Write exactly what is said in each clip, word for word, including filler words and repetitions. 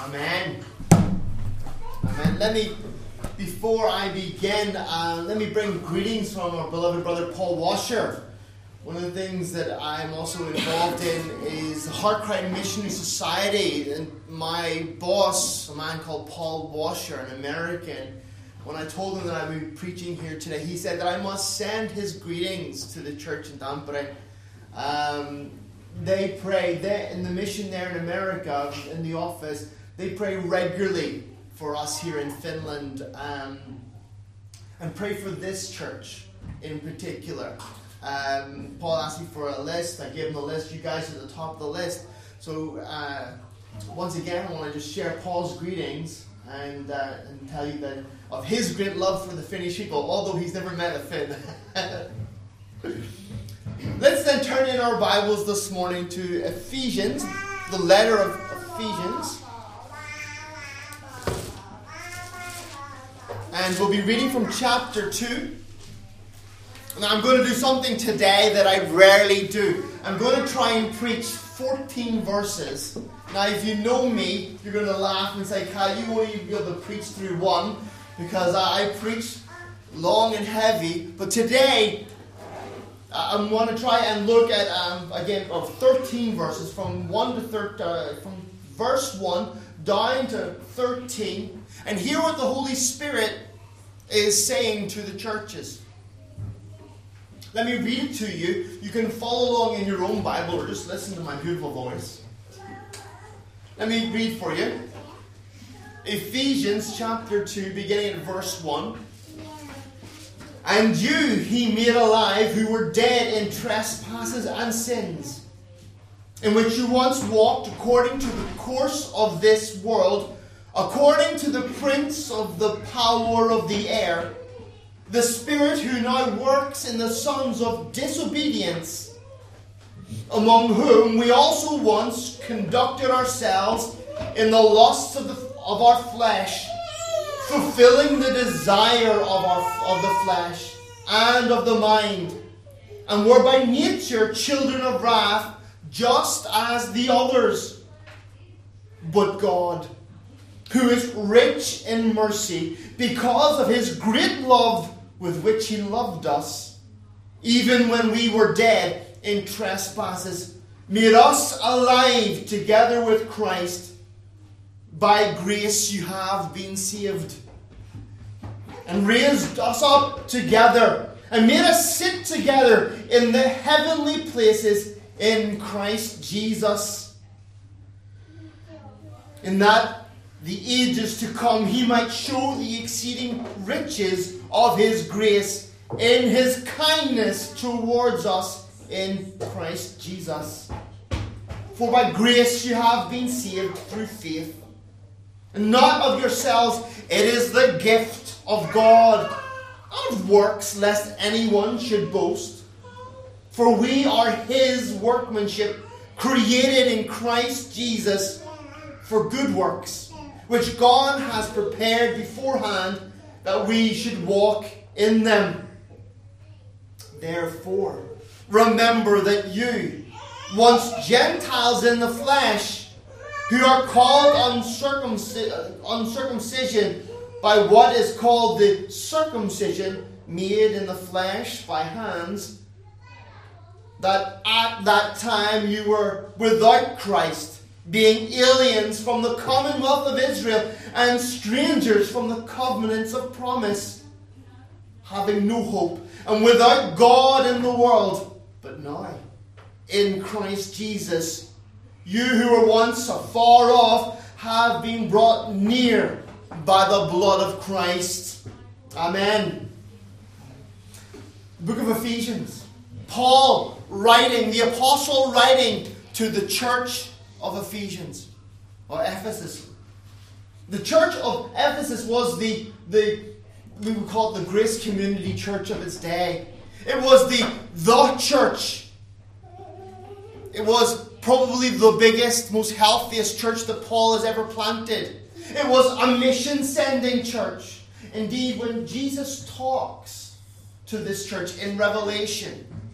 Amen. Amen. Let me, before I begin, uh, let me bring greetings from our beloved brother Paul Washer. One of the things that I'm also involved in is the Heart Cry Missionary Society. And my boss, a man called Paul Washer, an American, when I told him that I would be preaching here today, he said that I must send his greetings to the church in Tampere. Um, they pray, they, in the mission there in America, in the office, they pray regularly for us here in Finland, um, and pray for this church in particular. Um, Paul asked me for a list. I gave him the list. You guys are at the top of the list. So uh, once again, I want to just share Paul's greetings and, uh, and tell you that of his great love for the Finnish people, although he's never met a Finn. Let's then turn in our Bibles this morning to Ephesians, the letter of Ephesians. And we'll be reading from chapter two. And I'm going to do something today that I rarely do. I'm going to try and preach fourteen verses. Now, if you know me, you're going to laugh and say, Kyle, you won't even be able to preach through one, because I preach long and heavy. But today, I want to try and look at, um, again, of thirteen verses, from one to thirteen, uh, from verse one down to thirteen, and hear what the Holy Spirit is saying to the churches. Let me read it to you. You can follow along in your own Bible or just listen to my beautiful voice. Let me read for you. Ephesians chapter two, beginning at verse one. And you he made alive who were dead in trespasses and sins, in which you once walked according to the course of this world, according to the prince of the power of the air, the spirit who now works in the sons of disobedience, among whom we also once conducted ourselves in the lusts of, the, of our flesh, fulfilling the desire of, our, of the flesh and of the mind, and were by nature children of wrath, just as the others. But God, who is rich in mercy, because of his great love with which he loved us, even when we were dead in trespasses, made us alive together with Christ. By grace you have been saved, and raised us up together, and made us sit together in the heavenly places in Christ Jesus, in that the ages to come he might show the exceeding riches of his grace in his kindness towards us in Christ Jesus. For by grace you have been saved through faith, and not of yourselves, it is the gift of God, not of works, lest anyone should boast. For we are his workmanship, created in Christ Jesus for good works, which God has prepared beforehand that we should walk in them. Therefore, remember that you, once Gentiles in the flesh, who are called uncircumci- uncircumcision by what is called the circumcision made in the flesh by hands, that at that time you were without Christ, being aliens from the commonwealth of Israel and strangers from the covenants of promise, having no hope and without God in the world. But now, in Christ Jesus, you who were once afar off have been brought near by the blood of Christ. Amen. The book of Ephesians. Paul writing, the apostle writing to the church of Ephesians, or Ephesus. The church of Ephesus was the, the we would call it the Grace Community Church of its day. It was the, the church. It was probably the biggest, most healthiest church that Paul has ever planted. It was a mission-sending church. Indeed, when Jesus talks to this church in Revelation,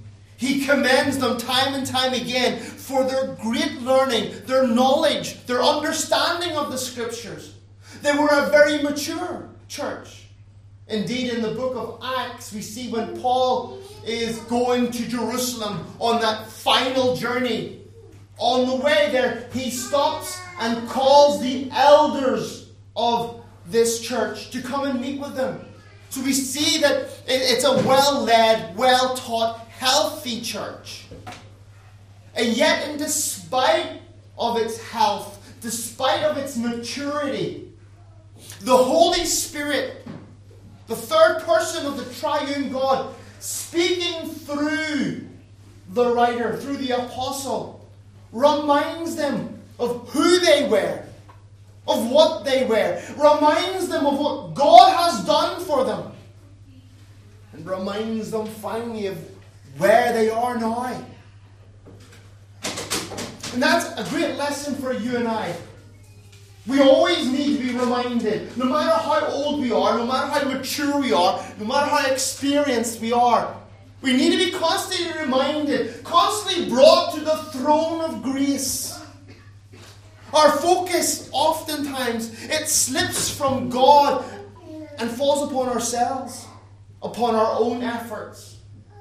He commends them time and time again for their great learning, their knowledge, their understanding of the Scriptures. They were a very mature church. Indeed, in the book of Acts, we see when Paul is going to Jerusalem on that final journey, on the way there, he stops and calls the elders of this church to come and meet with them. So we see that it's a well-led, well-taught, healthy church. And yet, in despite of its health, despite of its maturity, the Holy Spirit, the third person of the triune God, speaking through the writer, through the apostle, reminds them of who they were, of what they were, reminds them of what God has done for them, and reminds them finally of where they are now. And that's a great lesson for you and I. We always need to be reminded, no matter how old we are, no matter how mature we are, no matter how experienced we are, we need to be constantly reminded, constantly brought to the throne of grace. Our focus, oftentimes, it slips from God and falls upon ourselves, upon our own efforts.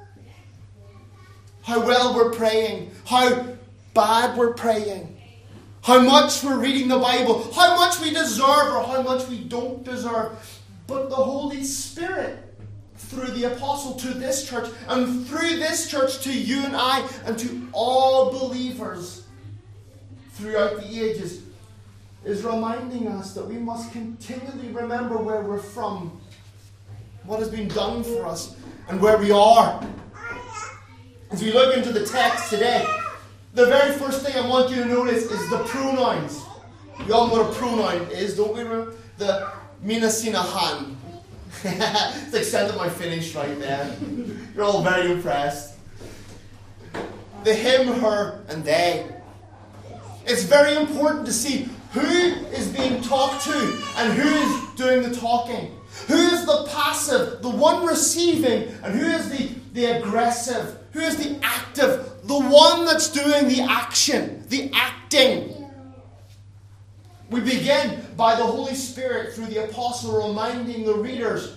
How well we're praying, how bad we're praying, how much we're reading the Bible, how much we deserve or how much we don't deserve. But the Holy Spirit, through the apostle to this church, and through this church to you and I, and to all believers throughout the ages, is reminding us that we must continually remember where we're from, what has been done for us, and where we are. As we look into the text today, the very first thing I want you to notice is the pronouns. We all know what a pronoun is, don't we? The mina, sina, han. It's the extent of my finish right there. You're all very impressed. The him, her, and they. It's very important to see who is being talked to and who is doing the talking. Who is the passive, the one receiving, and who is the, the aggressive? Who is the active, the one that's doing the action, the acting? We begin by the Holy Spirit through the apostle reminding the readers.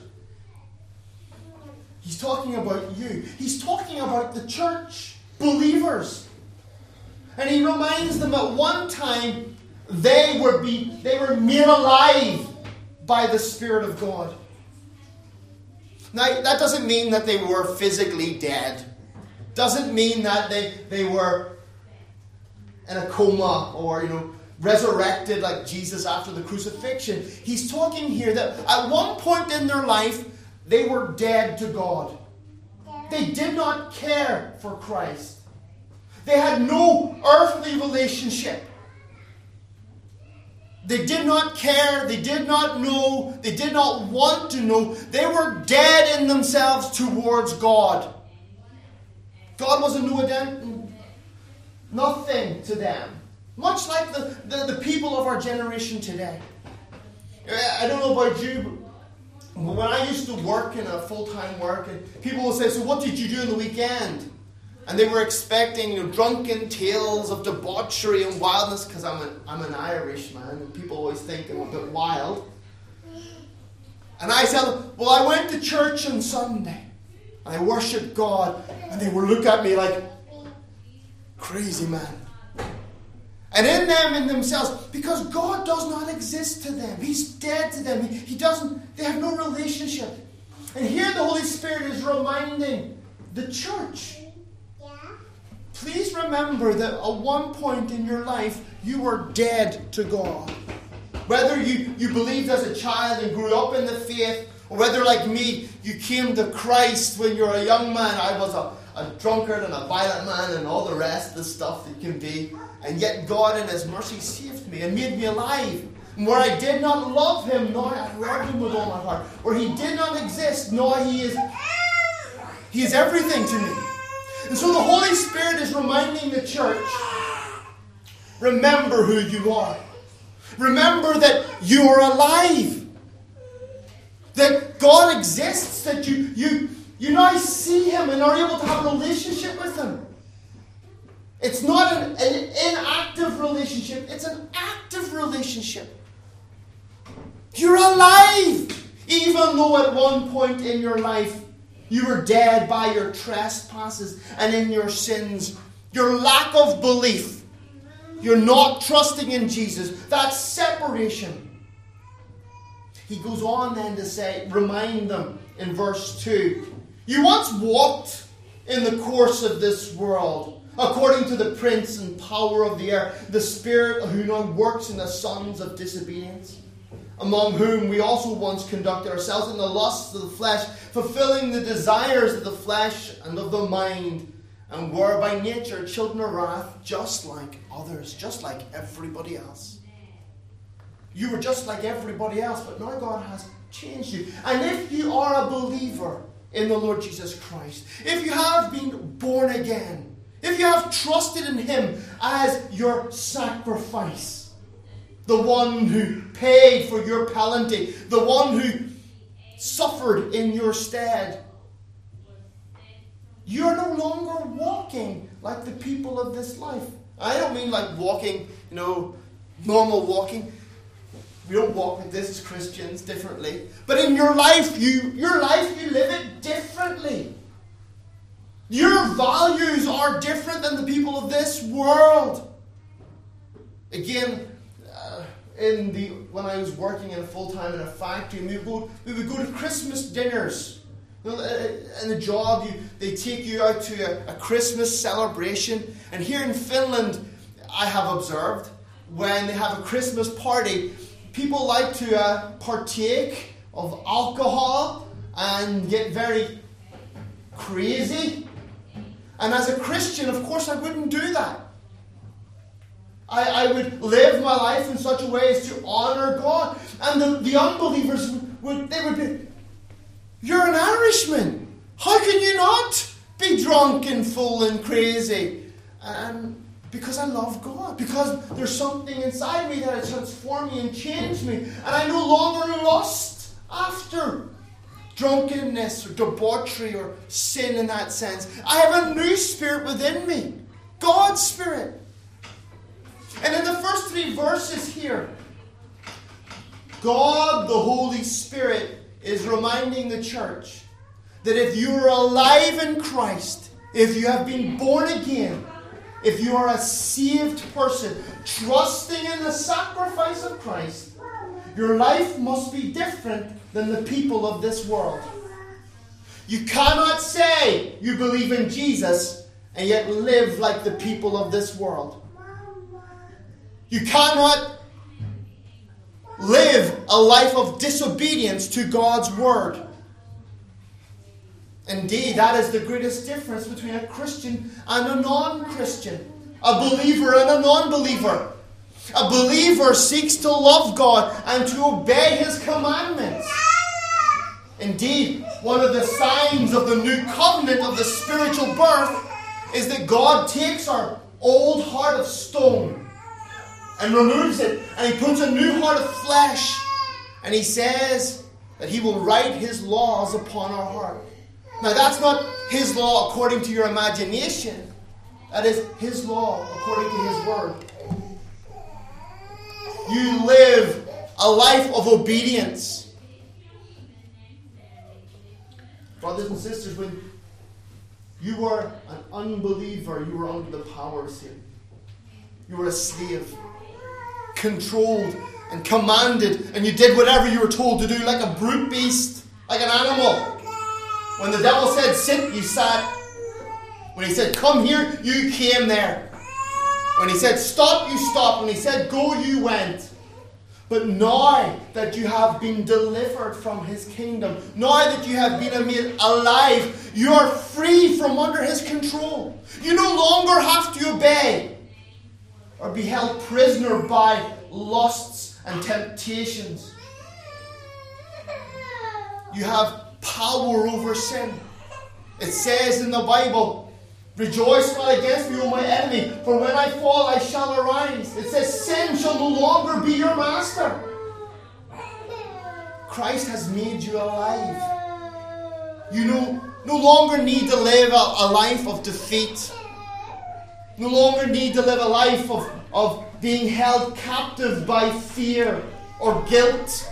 He's talking about you. He's talking about the church, believers. And he reminds them at one time they were, be, they were made alive by the Spirit of God. Now, that doesn't mean that they were physically dead. Doesn't mean that they, they were in a coma or, you know, resurrected like Jesus after the crucifixion. He's talking here that at one point in their life, they were dead to God. They did not care for Christ. They had no earthly relationship. They did not care. They did not know. They did not want to know. They were dead in themselves towards God. God was a no ident- nothing to them. Much like the, the, the people of our generation today. I don't know about you, but when I used to work in a full-time work, and people would say, so what did you do on the weekend? And they were expecting, you know, drunken tales of debauchery and wildness, because I'm an, I'm an Irishman, and people always think I'm a bit wild. And I said, well, I went to church on Sunday, and I worshipped God, and they would look at me like, crazy man. And in them, in themselves, because God does not exist to them. He's dead to them. He, he doesn't, they have no relationship. And here the Holy Spirit is reminding the church. Please remember that at one point in your life, you were dead to God. Whether you, you believed as a child and grew up in the faith, or whether, like me, you came to Christ when you were a young man. I was a, a drunkard and a violent man and all the rest of the stuff that you can be. And yet God in His mercy saved me and made me alive. And where I did not love Him, now I love Him with all my heart. Where He did not exist, now He is, He is everything to me. And so the Holy Spirit is reminding the church, remember who you are. Remember that you are alive. That God exists, that you, you, You now see him and are able to have a relationship with him. It's not an, an inactive relationship. It's an active relationship. You're alive. Even though at one point in your life you were dead by your trespasses and in your sins. Your lack of belief. You're not trusting in Jesus. That's separation. He goes on then to say, remind them in verse two. You once walked in the course of this world, according to the prince and power of the air, the spirit who now works in the sons of disobedience, among whom we also once conducted ourselves in the lusts of the flesh, fulfilling the desires of the flesh and of the mind, and were by nature children of wrath, just like others, just like everybody else. You were just like everybody else, but now God has changed you. And if you are a believer in the Lord Jesus Christ, if you have been born again, if you have trusted in him as your sacrifice, the one who paid for your penalty, the one who suffered in your stead, you're no longer walking like the people of this life. I don't mean like walking, you know, normal walking. We don't walk like this as Christians differently. But in your life, you your life, you live it differently. Your values are different than the people of this world. Again, uh, in the when I was working in a full time in a factory, we would go we would go to Christmas dinners. You know, in the job, you, they take you out to a, a Christmas celebration. And here in Finland, I have observed, when they have a Christmas party, people like to uh, partake of alcohol and get very crazy. And as a Christian, of course, I wouldn't do that. I, I would live my life in such a way as to honor God. And the, the unbelievers would, they would be, you're an Irishman. How can you not be drunk and full and crazy? And because I love God. Because there's something inside me that has transformed me and changed me. And I no longer lust after drunkenness or debauchery or sin in that sense. I have a new spirit within me. God's spirit. And in the first three verses here, God, the Holy Spirit, is reminding the church that if you are alive in Christ, if you have been born again, if you are a saved person, trusting in the sacrifice of Christ, your life must be different than the people of this world. You cannot say you believe in Jesus and yet live like the people of this world. You cannot live a life of disobedience to God's word. Indeed, that is the greatest difference between a Christian and a non-Christian. A believer and a non-believer. A believer seeks to love God and to obey his commandments. Indeed, one of the signs of the new covenant of the spiritual birth is that God takes our old heart of stone and removes it, and he puts a new heart of flesh, and he says that he will write his laws upon our heart. Now that's not his law according to your imagination. That is his law according to his word. You live a life of obedience. Brothers and sisters, when you were an unbeliever, you were under the power of sin. You were a slave, controlled and commanded, and you did whatever you were told to do, like a brute beast, like an animal. When the devil said sit, you sat. When he said come here, you came there. When he said stop, you stopped. When he said go, you went. But now that you have been delivered from his kingdom, now that you have been made alive, you are free from under his control. You no longer have to obey or be held prisoner by lusts and temptations. You have power over sin. It says in the Bible, rejoice not against me, O my enemy, for when I fall I shall arise. It says sin shall no longer be your master. Christ has made you alive. You no no longer need to live a, a life of defeat. No longer need to live a life of, of being held captive by fear or guilt.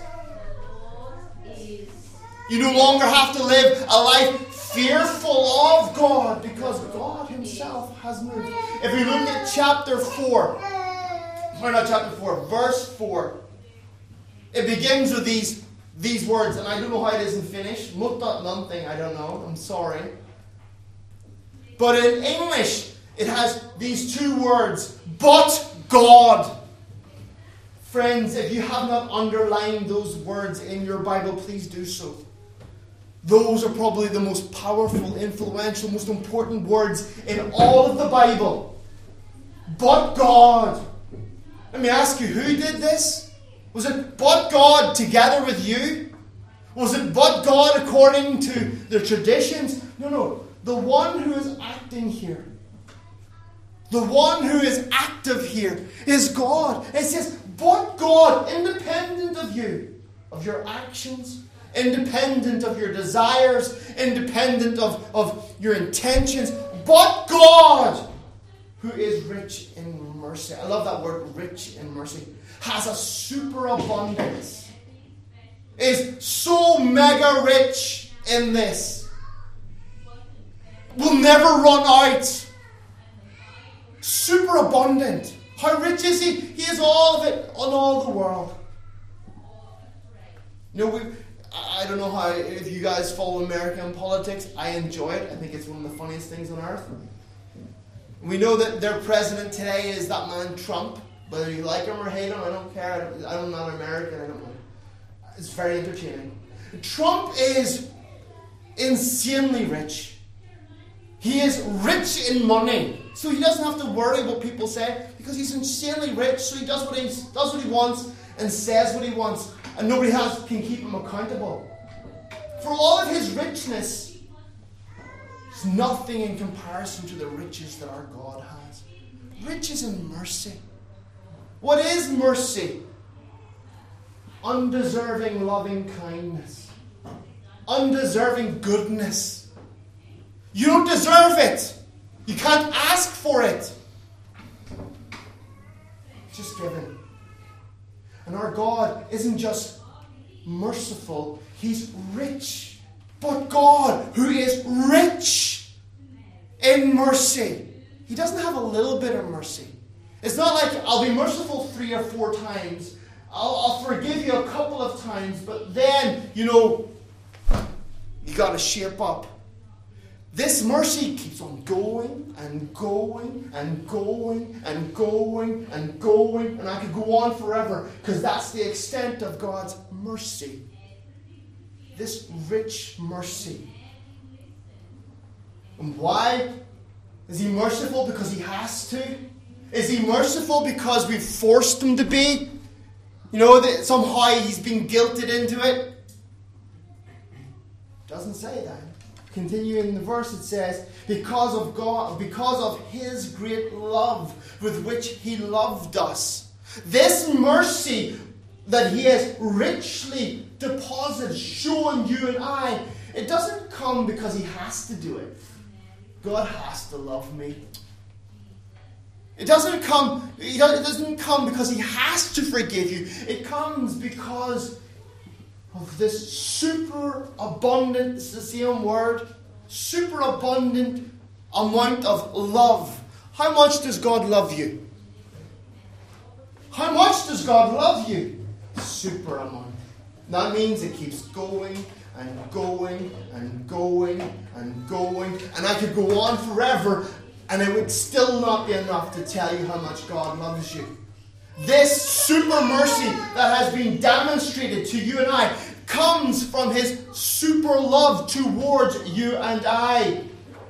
You no longer have to live a life fearful of God, because God Himself has moved. If we look at chapter four, or not chapter four, verse four, it begins with these, these words, and I don't know how it isn't finished. Mutta nothing, I don't know, I'm sorry. But in English, it has these two words, but God. Friends, if you have not underlined those words in your Bible, please do so. Those are probably the most powerful, influential, most important words in all of the Bible. But God. Let me ask you, who did this? Was it but God together with you? Was it but God according to the traditions? No, no. The one who is acting here, the one who is active here is God. It says, but God, independent of you, of your actions, independent of your desires, independent of, of your intentions, but God, who is rich in mercy. I love that word, rich in mercy. Has a superabundance. Is so mega rich in this. Will never run out. Superabundant. How rich is He? He is all of it on all the world. You know, we... I don't know how, if you guys follow American politics, I enjoy it. I think it's one of the funniest things on earth. We know that their president today is that man Trump. Whether you like him or hate him, I don't care. I don't, I'm not American. I don't know. It's very entertaining. Trump is insanely rich. He is rich in money. So he doesn't have to worry what people say, because he's insanely rich. So he does what he, does what he wants and says what he wants. And nobody else can keep him accountable. For all of his richness, it's nothing in comparison to the riches that our God has. Riches in mercy. What is mercy? Undeserving loving kindness. Undeserving goodness. You don't deserve it. You can't ask for it. It's just given. And our God isn't just merciful, He's rich. But God, who is rich in mercy, He doesn't have a little bit of mercy. It's not like, I'll be merciful three or four times, I'll, I'll forgive you a couple of times, but then, you know, you got to shape up. This mercy keeps on going and going and going and going and going. And I could go on forever, because that's the extent of God's mercy. This rich mercy. And why? Is He merciful because He has to? Is He merciful because we've forced Him to be? You know, that somehow He's been guilted into it? Doesn't say that. Continuing the verse, it says, because of God, because of His great love with which He loved us. This mercy that He has richly deposited, shown you and I, it doesn't come because He has to do it. God has to love me. It doesn't come, it doesn't come because He has to forgive you. It comes because of this superabundant, it's the same word, superabundant amount of love. How much does God love you? How much does God love you? Super amount. That means it keeps going and going and going and going. And I could go on forever, and it would still not be enough to tell you how much God loves you. This super mercy that has been demonstrated to you and I comes from His super love towards you and I.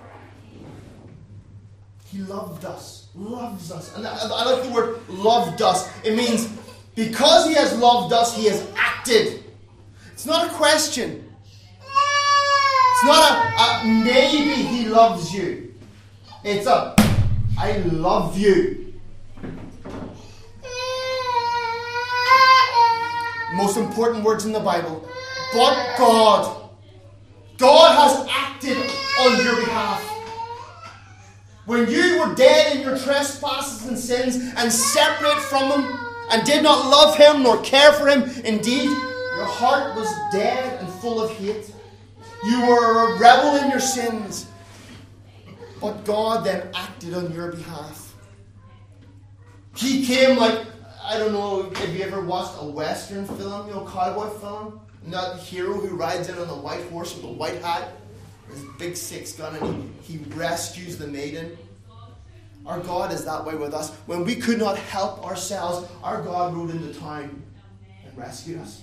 He loved us, loves us. And I, I like the word loved us. It means because He has loved us, He has acted. It's not a question. It's not a, a maybe He loves you. It's a I love you. Most important words in the Bible. But God. God has acted on your behalf. When you were dead in your trespasses and sins and separate from Him and did not love Him nor care for Him, indeed, your heart was dead and full of hate. You were a rebel in your sins. But God then acted on your behalf. He came like, I don't know, have you ever watched a Western film, you know, cowboy film? Not the hero who rides in on the white horse with the white hat, his big six gun, and he, he rescues the maiden. Our God is that way with us. When we could not help ourselves, our God rode into town and rescued us.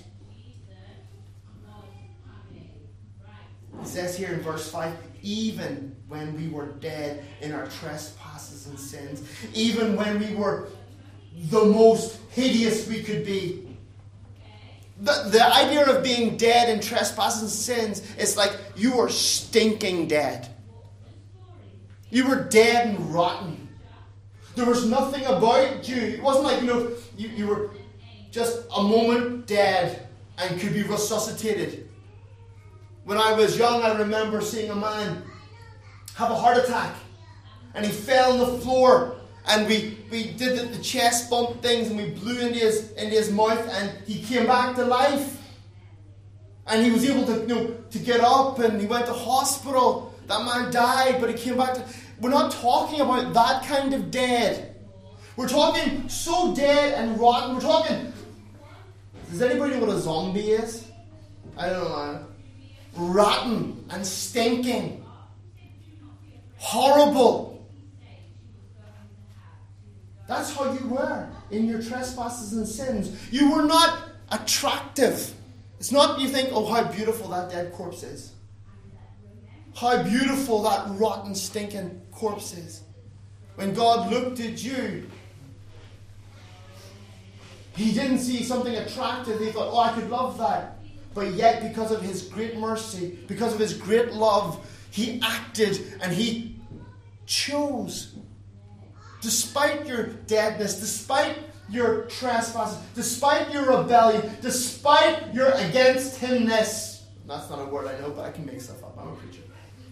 It says here in verse five, even when we were dead in our trespasses and sins, even when we were the most hideous we could be. The, the idea of being dead in trespasses and sins is like you were stinking dead. You were dead and rotten. There was nothing about you. It wasn't like, you know, you, you were just a moment dead and could be resuscitated. When I was young, I remember seeing a man have a heart attack. And he fell on the floor. And we, we did the, the chest bump things and we blew into his, into his mouth. And he came back to life. And he was able to, you know, to get up and he went to hospital. That man died, but he came back to... We're not talking about that kind of dead. We're talking so dead and rotten. We're talking... Does anybody know what a zombie is? I don't know, man. Rotten and stinking. Horrible. That's how you were in your trespasses and sins. You were not attractive. It's not you think, oh, how beautiful that dead corpse is. How beautiful that rotten, stinking corpse is. When God looked at you, He didn't see something attractive. He thought, oh, I could love that. But yet, because of His great mercy, because of His great love, He acted and He chose. Despite your deadness, despite your trespasses, despite your rebellion, despite your against Himness. That's not a word I know, but I can make stuff up. I'm a preacher.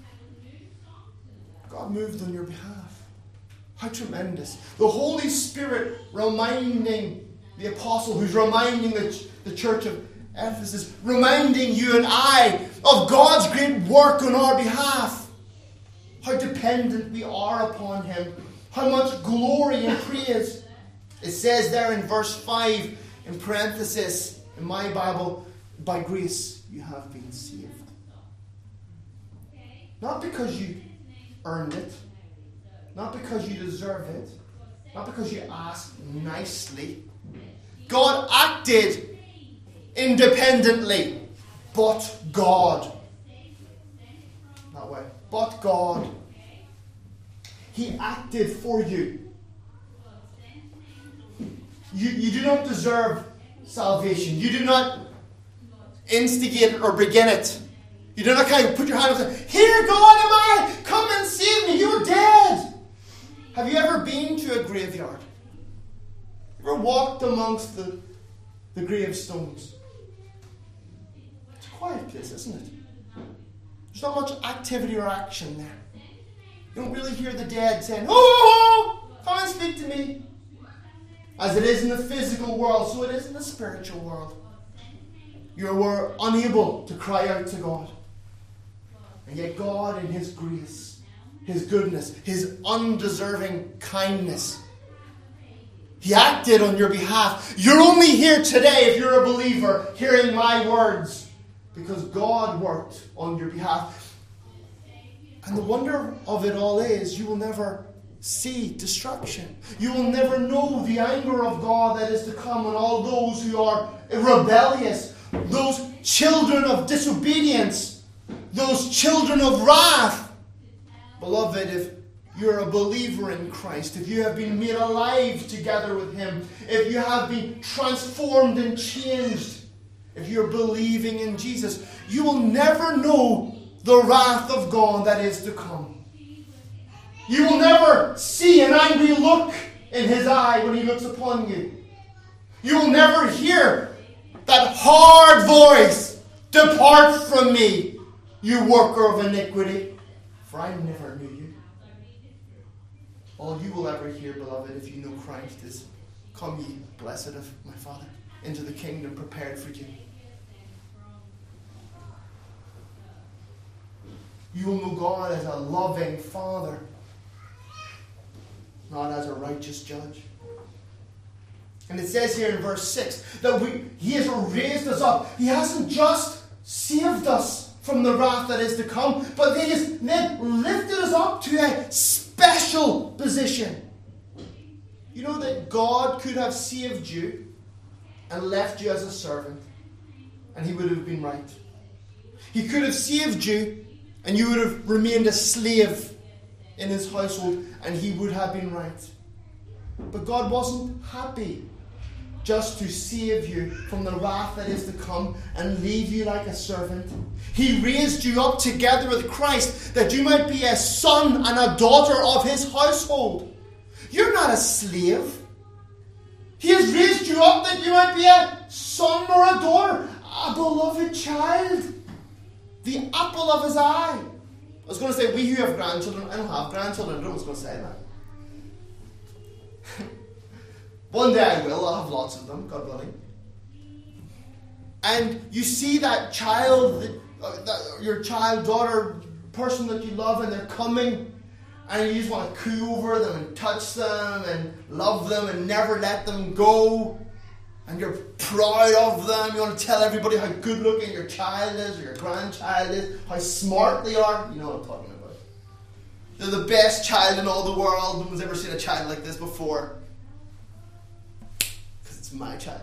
God moved on your behalf. How tremendous. The Holy Spirit reminding the apostle who's reminding the, the church of Ephesus, reminding you and I of God's great work on our behalf. How dependent we are upon Him. How much glory and praise. It says there in verse five, in parenthesis, in my Bible, by grace you have been saved. Not because you earned it. Not because you deserve it. Not because you asked nicely. God acted independently. But God. That way. But God. He acted for you. You, you do not deserve salvation. You do not instigate it or begin it. You do not kind of put your hand up and say, here God am I, come and save me, you're dead. Have you ever been to a graveyard? Ever walked amongst the, the gravestones? It's a quiet place, isn't it? There's not much activity or action there. You don't really hear the dead saying, oh, come and speak to me. As it is in the physical world, so it is in the spiritual world. You were unable to cry out to God. And yet God, in His grace, His goodness, His undeserving kindness, He acted on your behalf. You're only here today, if you're a believer, hearing my words, because God worked on your behalf. And the wonder of it all is, you will never see destruction. You will never know the anger of God that is to come on all those who are rebellious, those children of disobedience, those children of wrath. Beloved, if you're a believer in Christ, if you have been made alive together with Him, if you have been transformed and changed, if you're believing in Jesus, you will never know the wrath of God that is to come. You will never see an angry look in His eye when He looks upon you. You will never hear that hard voice, depart from me. you worker of iniquity, for I never knew you. All you will ever hear, beloved, if you know Christ is, come ye, blessed of my Father, into the kingdom prepared for you. You will know God as a loving Father, not as a righteous judge. And it says here in verse six that we, He has raised us up. He hasn't just saved us from the wrath that is to come, but He has then lifted us up to a special position. You know that God could have saved you and left you as a servant, and He would have been right. He could have saved you and you would have remained a slave in His household, and He would have been right. But God wasn't happy just to save you from the wrath that is to come and leave you like a servant. He raised you up together with Christ that you might be a son and a daughter of His household. You're not a slave. He has raised you up that you might be a son or a daughter, a beloved child, the apple of His eye. I was going to say, we who have grandchildren, I don't have grandchildren, I was going to say that. One day I will, I'll have lots of them, God willing. And you see that child, that, uh, that, your child, daughter, person that you love, and they're coming, and you just want to coo over them and touch them and love them and never let them go. And you're proud of them. You want to tell everybody how good looking your child is or your grandchild is, how smart they are. You know what I'm talking about. They're the best child in all the world. No one's ever seen a child like this before. Because it's my child.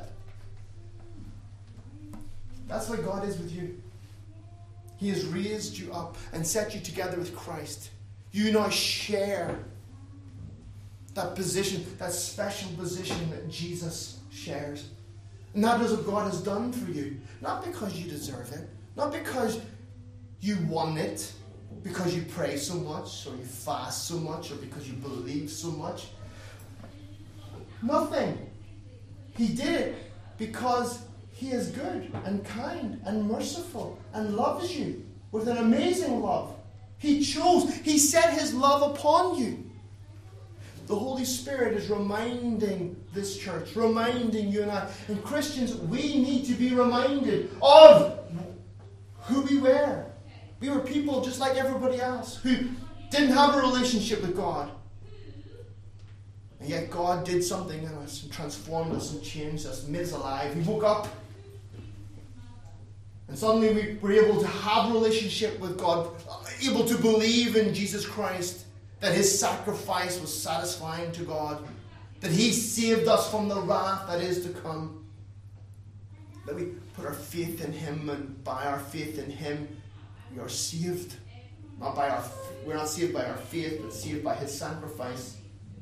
That's why God is with you. He has raised you up and set you together with Christ. You now share that position, that special position that Jesus shares. And that is what God has done for you. Not because you deserve it. Not because you won it. Because you pray so much, or you fast so much, or because you believe so much. Nothing. He did it because He is good and kind and merciful and loves you with an amazing love. He chose. He set His love upon you. The Holy Spirit is reminding this church, reminding you and I. And Christians, we need to be reminded of who we were. We were people just like everybody else who didn't have a relationship with God. And yet God did something in us and transformed us and changed us, made us alive. We woke up. And suddenly we were able to have a relationship with God, able to believe in Jesus Christ. That His sacrifice was satisfying to God. That He saved us from the wrath that is to come. That we put our faith in Him, and by our faith in Him, we are saved. Not by our, we're not saved by our faith, but saved by His sacrifice.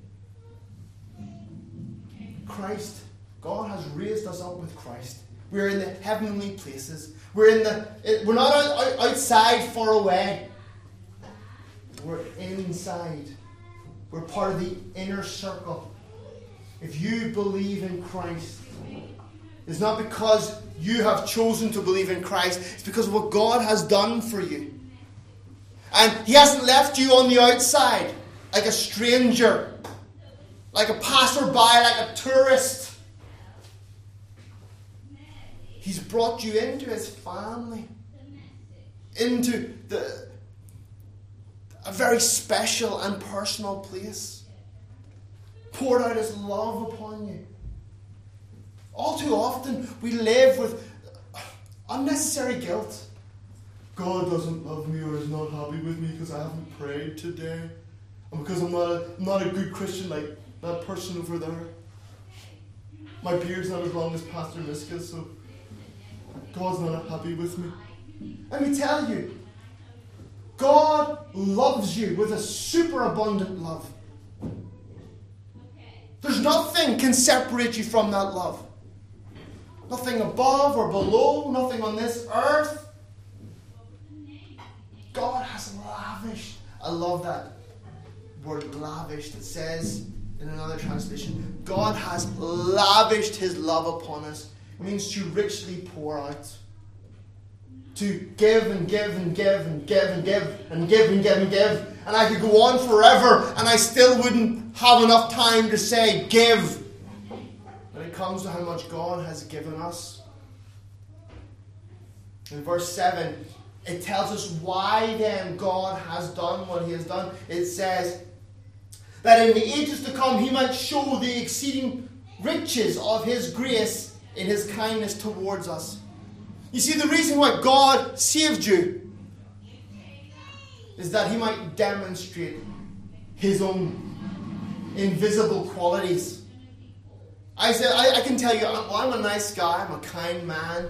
Christ, God has raised us up with Christ. We're in the heavenly places. We're in the. We're not out, outside, far away. We're inside. We're part of the inner circle. If you believe in Christ, it's not because you have chosen to believe in Christ. It's because of what God has done for you. And He hasn't left you on the outside like a stranger, like a passerby, like a tourist. He's brought you into His family, into the a very special and personal place. Poured out His love upon you. All too often we live with unnecessary guilt. God doesn't love me or is not happy with me because I haven't prayed today. And because I'm not a, I'm not a good Christian like that person over there. My beard's not as long as Pastor Miska's, so God's not happy with me. Let me tell you, God loves you with a superabundant love. There's nothing can separate you from that love. Nothing above or below, nothing on this earth. God has lavished. I love that word lavished. It says in another translation, God has lavished His love upon us. It means to richly pour out. to give and give and give and give and give and give and give and give. And I could go on forever and I still wouldn't have enough time to say give. When it comes to how much God has given us. In verse seven, it tells us why then God has done what he has done. It says that in the ages to come he might show the exceeding riches of his grace in his kindness towards us. You see, the reason why God saved you is that he might demonstrate his own invisible qualities. I said, I, I can tell you, I'm, I'm a nice guy, I'm a kind man.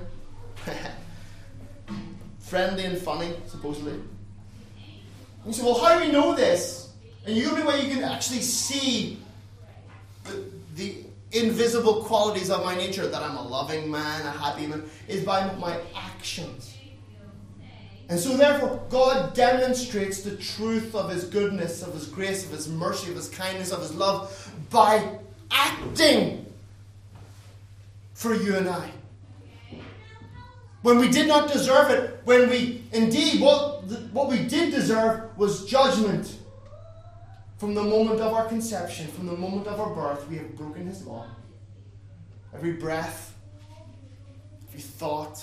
Friendly and funny, supposedly. And you say, well, how do we know this? And the only way you can actually see the, the invisible qualities of my nature, that I'm a loving man, a happy man, is by my actions. And so therefore, God demonstrates the truth of his goodness, of his grace, of his mercy, of his kindness, of his love, by acting for you and I. When we did not deserve it, when we, indeed, what, what we did deserve was judgment. From the moment of our conception, from the moment of our birth, we have broken his law. Every breath, every thought.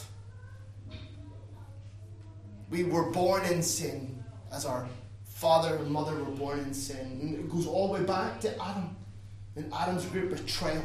We were born in sin, as our father and mother were born in sin. And it goes all the way back to Adam, and Adam's great betrayal.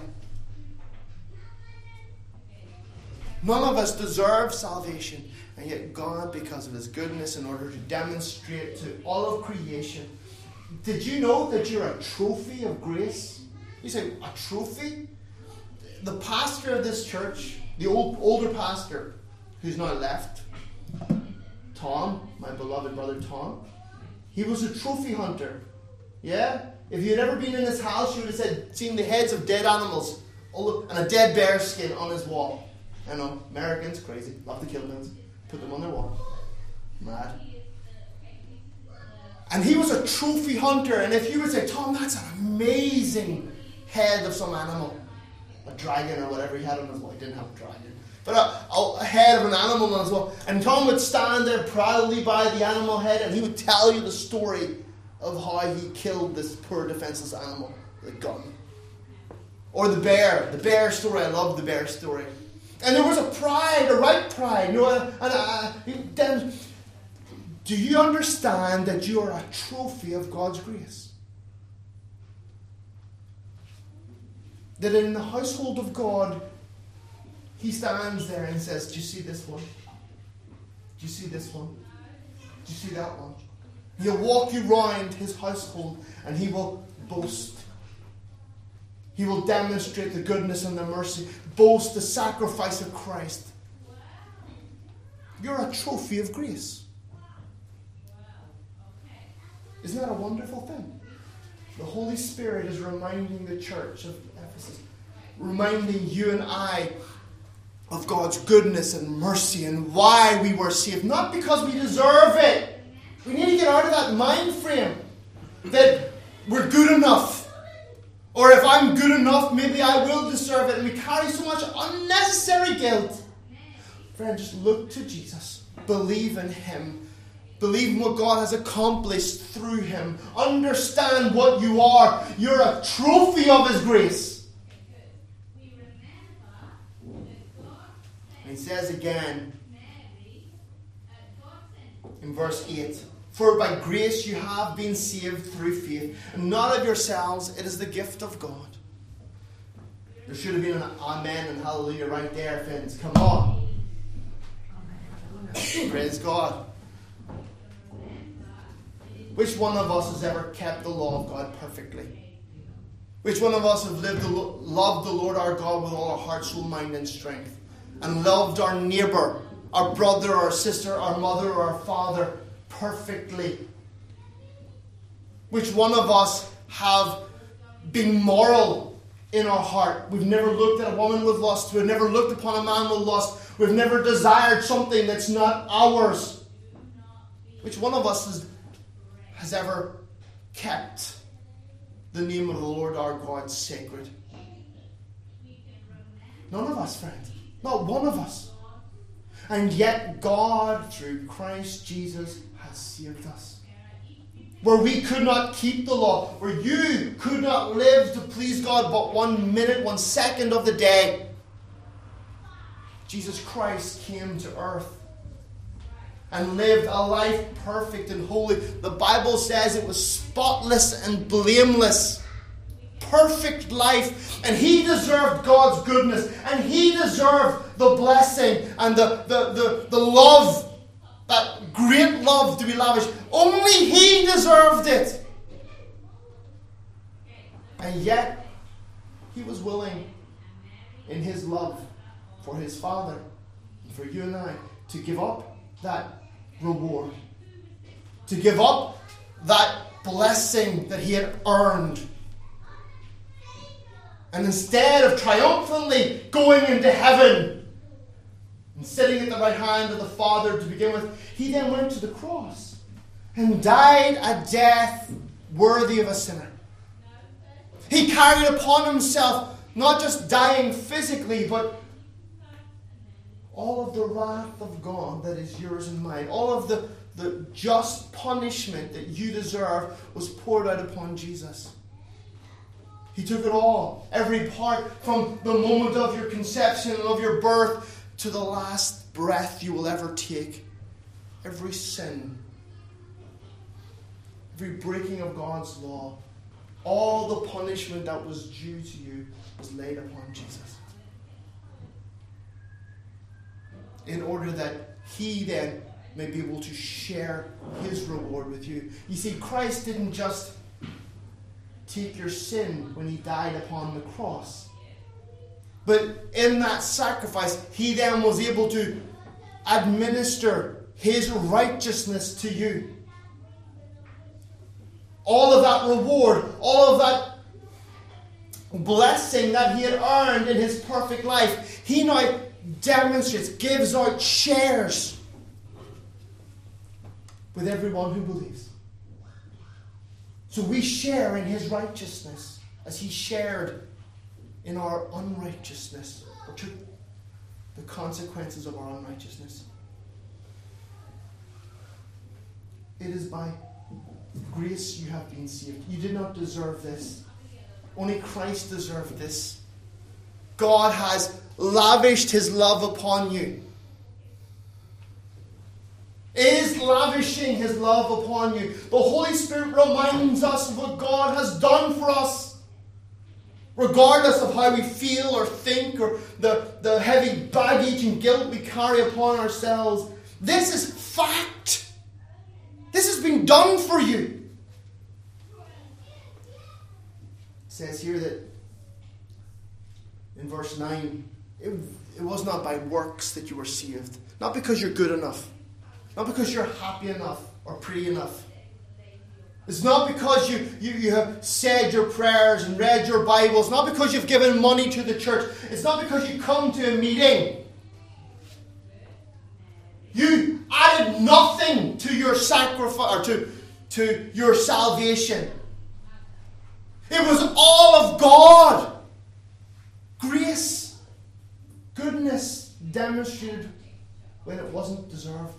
None of us deserve salvation, and yet God, because of his goodness, in order to demonstrate to all of creation. Did you know that you're a trophy of grace? You say, a trophy? The pastor of this church, the old older pastor, who's now left, Tom, my beloved brother Tom, he was a trophy hunter. Yeah? If you had ever been in his house, you would have said, seen the heads of dead animals and a dead bear skin on his wall. I know, Americans, crazy, love to kill things, put them on their wall. Mad. And he was a trophy hunter, and if you would say, Tom, that's an amazing head of some animal, a dragon or whatever he had on his wall. He didn't have a dragon, but a, a head of an animal on his wall. And Tom would stand there proudly by the animal head, and he would tell you the story of how he killed this poor defenseless animal with a gun. Or the bear, the bear story. I love the bear story. And there was a pride, a right pride. You know, and, and uh, then, do you understand that you are a trophy of God's grace? That in the household of God, he stands there and says, do you see this one? Do you see this one? Do you see that one? He'll walk you round his household and he will boast. He will demonstrate the goodness and the mercy. Boast the sacrifice of Christ. You're a trophy of grace. Isn't that a wonderful thing? The Holy Spirit is reminding the church of Ephesus, reminding you and I of God's goodness and mercy and why we were saved. Not because we deserve it. We need to get out of that mind frame that we're good enough. Or if I'm good enough, maybe I will deserve it. And we carry so much unnecessary guilt. Friend, just look to Jesus. Believe in him. Believe in what God has accomplished through him. Understand what you are. You're a trophy of his grace. And he says again in verse eight, for by grace you have been saved through faith, and not of yourselves, it is the gift of God. There should have been an amen and hallelujah right there, friends. Come on. Praise God. Which one of us has ever kept the law of God perfectly? Which one of us have lived the, loved the Lord our God with all our heart, soul, mind, and strength? And loved our neighbour, our brother, our sister, our mother, or our father perfectly? Which one of us have been moral in our heart? We've never looked at a woman with lust. We've never looked upon a man with lust. We've never desired something that's not ours. Which one of us has, has ever kept the name of the Lord our God sacred? None of us, friends. Not one of us. And yet God, through Christ Jesus, has saved us. Where we could not keep the law, where you could not live to please God but one minute, one second of the day, Jesus Christ came to earth and lived a life perfect and holy. The Bible says it was spotless and blameless. Perfect life. And he deserved God's goodness. And he deserved the blessing and the, the, the, the love, that great love to be lavished. Only he deserved it. And yet, he was willing in his love for his Father and for you and I to give up that reward. To give up that blessing that he had earned. And instead of triumphantly going into heaven and sitting at the right hand of the Father to begin with, he then went to the cross and died a death worthy of a sinner. He carried upon himself not just dying physically, but all of the wrath of God that is yours and mine. All of the, the just punishment that you deserve was poured out upon Jesus. He took it all, every part, from the moment of your conception and of your birth to the last breath you will ever take. Every sin, every breaking of God's law, all the punishment that was due to you was laid upon Jesus. In order that he then may be able to share his reward with you. You see, Christ didn't just take your sin when he died upon the cross. But in that sacrifice, he then was able to administer his righteousness to you. All of that reward, all of that blessing that he had earned in his perfect life, he now demonstrates, gives out, shares with everyone who believes. So we share in his righteousness as he shared in our unrighteousness, or took the consequences of our unrighteousness. It is by grace you have been saved. You did not deserve this. Only Christ deserved this. God has lavished his love upon you. Is lavishing his love upon you. The Holy Spirit reminds us of what God has done for us. Regardless of how we feel or think, or the, the heavy baggage and guilt we carry upon ourselves. This is fact. This has been done for you. It says here that in verse nine, it, it was not by works that you were saved. Not because you're good enough. Not because you're happy enough or pretty enough. It's not because you, you, you have said your prayers and read your Bible. It's not because you've given money to the church. It's not because you come to a meeting. You added nothing to your sacrifice or to, to your salvation. It was all of God. Grace, goodness demonstrated when it wasn't deserved.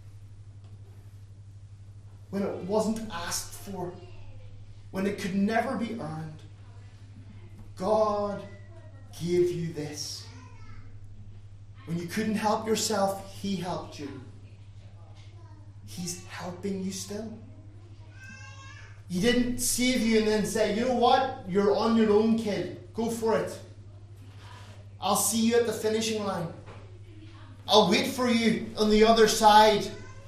When it wasn't asked for, when it could never be earned. God gave you this. When you couldn't help yourself, he helped you. He's helping you still. He didn't save you and then say, you know what? You're on your own, kid. Go for it. I'll see you at the finishing line. I'll wait for you on the other side.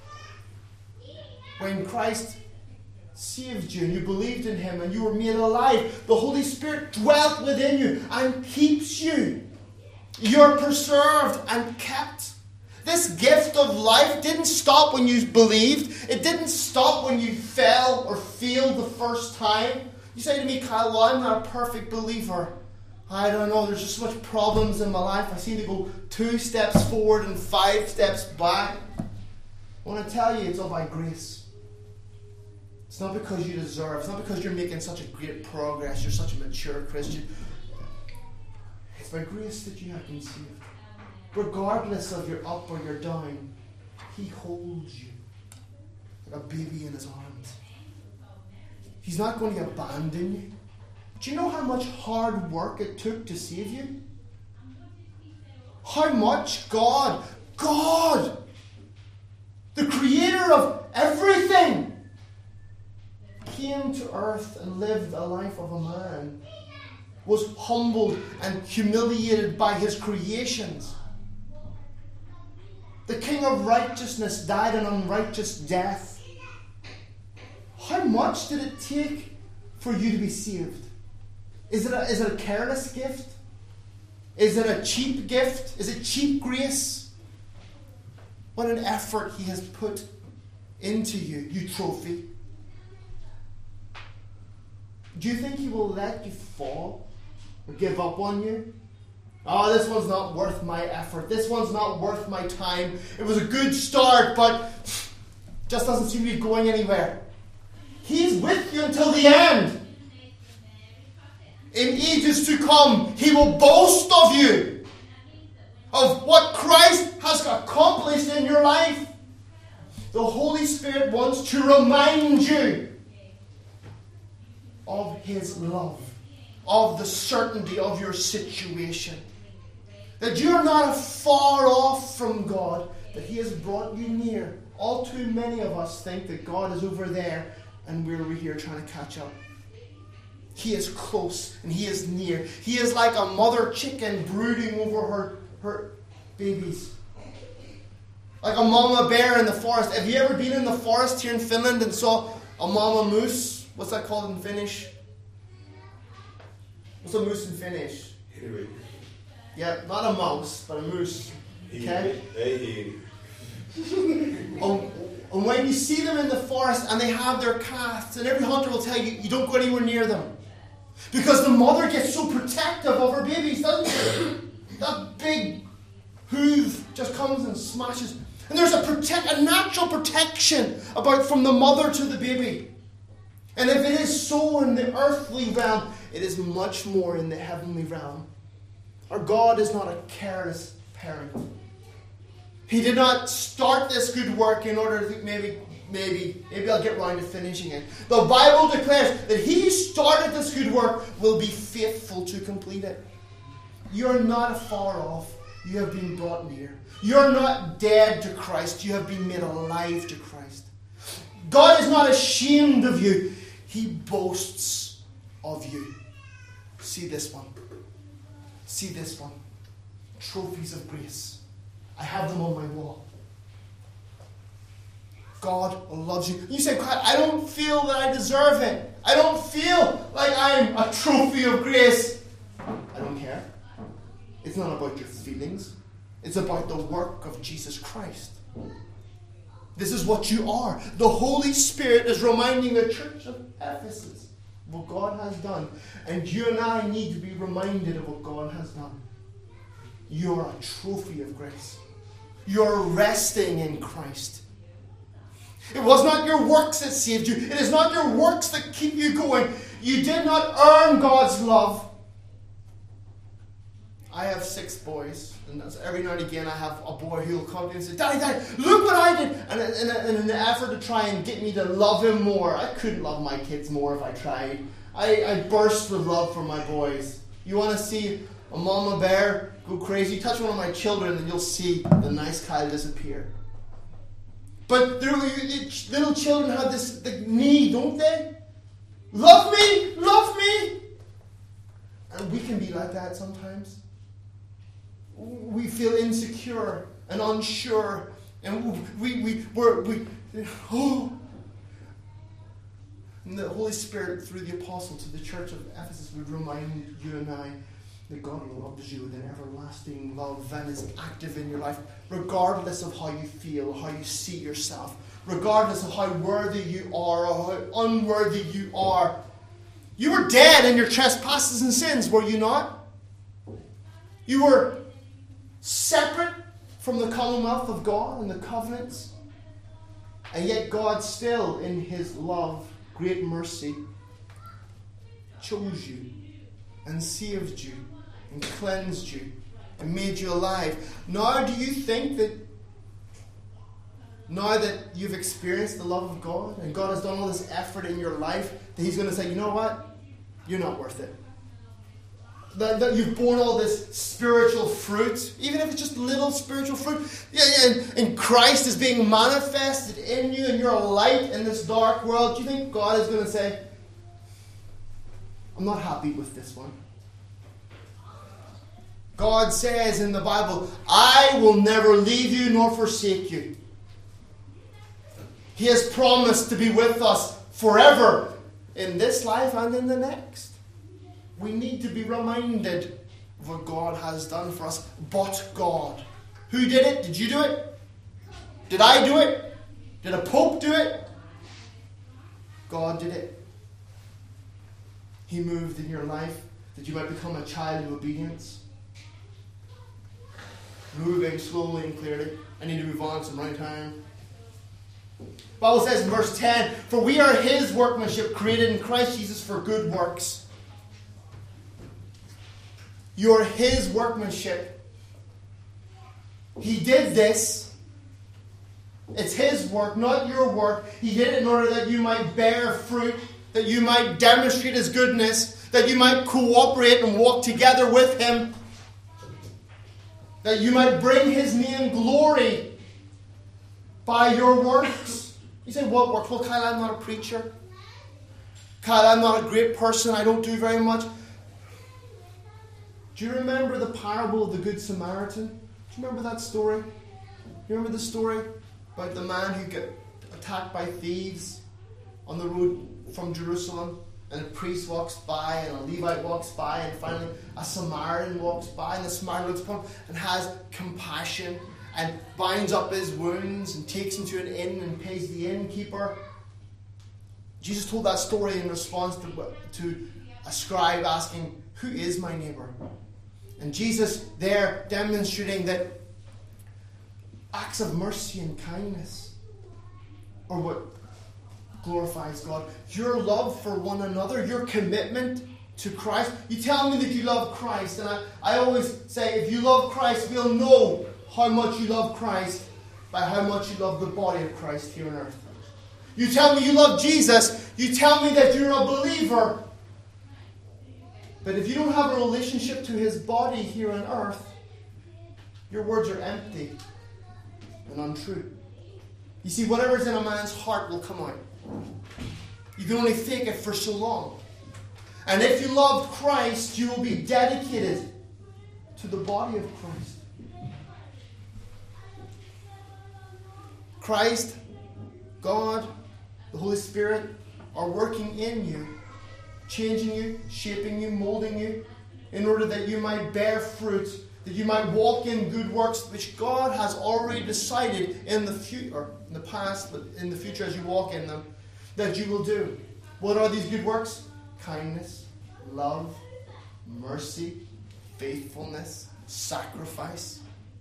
When Christ saved you and you believed in him and you were made alive, the Holy Spirit dwelt within you and keeps you. You're preserved and kept. This gift of life didn't stop when you believed. It didn't stop when you fell or failed the first time. You say to me, Kyle, well, I'm not a perfect believer. I don't know, there's just so much problems in my life. I seem to go two steps forward and five steps back. I want to tell you, it's all by grace. It's not because you deserve. It's not because you're making such a great progress. You're such a mature Christian. It's by grace that you have been saved. regardless of your up or your down, He holds you like a baby in His arms. He's not going to abandon you. Do you know how much hard work it took to save you? How much God, God, the creator of everything, came to earth and lived a life of a man, was humbled and humiliated by His creations. The King of righteousness died an unrighteous death. How much did it take for you to be saved? Is it a, is it a careless gift? Is it a cheap gift? Is it cheap grace? What an effort He has put into you, you trophy. Do you think He will let you fall or give up on you? Oh, this one's not worth my effort. This one's not worth my time. It was a good start, but just doesn't seem to be going anywhere. He's with you until the end. In ages to come, He will boast of you, of what Christ has accomplished in your life. The Holy Spirit wants to remind you of His love, of the certainty of your situation. That you're not far off from God, that He has brought you near. All too many of us think that God is over there and we're over here trying to catch up. He is close and He is near. He is like a mother chicken brooding over her, her babies. Like a mama bear in the forest. Have you ever been in the forest here in Finland and saw a mama moose? What's that called in Finnish? What's a moose in Finnish? Yeah, not a mouse, but a moose. Okay? um, and when you see them in the forest and they have their calves, and every hunter will tell you, you don't go anywhere near them. Because the mother gets so protective of her babies, doesn't she? That big hoof just comes and smashes. And there's a protect, a natural protection about from the mother to the baby. And if it is so in the earthly realm, it is much more in the heavenly realm. Our God is not a careless parent. He did not start this good work in order to maybe, maybe, maybe I'll get round to finishing it. The Bible declares that He who started this good work will be faithful to complete it. You're not far off. You have been brought near. You're not dead to Christ. You have been made alive to Christ. God is not ashamed of you. He boasts of you. See this one. See this one. Trophies of grace. I have them on my wall. God loves you. You say, God, I don't feel that I deserve it. I don't feel like I'm a trophy of grace. I don't care. It's not about your feelings. It's about the work of Jesus Christ. This is what you are. The Holy Spirit is reminding the church of Ephesus what God has done. And you and I need to be reminded of what God has done. You're a trophy of grace. You're resting in Christ. It was not your works that saved you. It is not your works that keep you going. You did not earn God's love. I have six boys. And every now and again I have a boy who will come to me and say, Daddy, Daddy, look what I did. And in, in, in an effort to try and get me to love him more. I couldn't love my kids more if I tried. I, I burst with love for my boys. You want to see a mama bear go crazy? Touch one of my children and you'll see the nice Kyle disappear. But there, little children have this the need, don't they? Love me, love me. And we can be like that sometimes. We feel insecure and unsure, and we we we're, we oh. And the Holy Spirit, through the apostle to the church of Ephesus, would remind you and I that God loves you with an everlasting love and is active in your life, regardless of how you feel, how you see yourself, regardless of how worthy you are or how unworthy you are. You were dead in your trespasses and sins, were you not? You were separate from the commonwealth of God and the covenants. And yet God still, in His love, great mercy, chose you and saved you and cleansed you and made you alive. Now do you think that now that you've experienced the love of God and God has done all this effort in your life, that He's going to say, you know what? You're not worth it. That, that you've borne all this spiritual fruit, even if it's just little spiritual fruit. Yeah, yeah, and, and Christ is being manifested in you and you're a light in this dark world. Do you think God is going to say, I'm not happy with this one? God says in the Bible, I will never leave you nor forsake you. He has promised to be with us forever in this life and in the next. We need to be reminded of what God has done for us. But God. Who did it? Did you do it? Did I do it? Did a pope do it? God did it. He moved in your life that you might become a child of obedience. Moving slowly and clearly. I need to move on some right time. The Bible says in verse ten, for we are His workmanship, created in Christ Jesus for good works. You're His workmanship. He did this. It's His work, not your work. He did it in order that you might bear fruit, that you might demonstrate His goodness, that you might cooperate and walk together with Him, that you might bring His name glory by your works. You say, what works? Well, Kyle, I'm not a preacher. Kyle, I'm not a great person. I don't do very much. Do you remember the parable of the Good Samaritan? Do you remember that story? You remember the story about the man who got attacked by thieves on the road from Jerusalem? And a priest walks by, and a Levite walks by, and finally a Samaritan walks by, and the Samaritan looks upon him and has compassion and binds up his wounds and takes him to an inn and pays the innkeeper. Jesus told that story in response to, to a scribe asking, who is my neighbor? And Jesus there demonstrating that acts of mercy and kindness are what glorifies God. Your love for one another, your commitment to Christ. You tell me that you love Christ, and I, I always say, if you love Christ, we'll know how much you love Christ by how much you love the body of Christ here on earth. You tell me you love Jesus, you tell me that you're a believer, but if you don't have a relationship to His body here on earth, your words are empty and untrue. You see, whatever's in a man's heart will come out. You can only fake it for so long. And if you love Christ, you will be dedicated to the body of Christ. Christ, God, the Holy Spirit are working in you, changing you, shaping you, molding you, in order that you might bear fruit, that you might walk in good works which God has already decided in the future, in the past, but in the future as you walk in them, that you will do. What are these good works? Kindness, love, mercy, faithfulness, sacrifice.